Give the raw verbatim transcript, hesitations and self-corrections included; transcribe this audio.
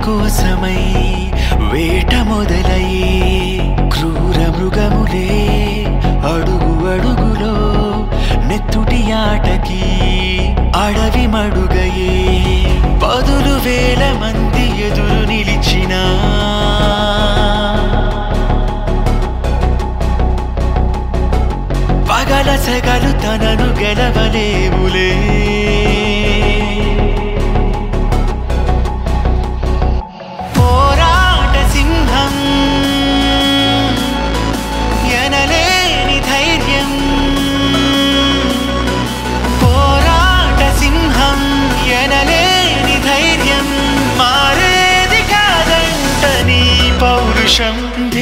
కోసమై వేట మొదలయ్యే క్రూర మృగములే అడుగు అడుగులో నెత్తుటి ఆటకి అడవి మడుగయే పదులు వేల మంది ఎదురు నిలిచినా పగల సెగలు తనను గెలవలేవులే పోరాట సింహం ఎనలేని ధైర్యం పోరాట సింహం ఎనలేని ధైర్యం మారేది కాదంట నీ పౌరుషం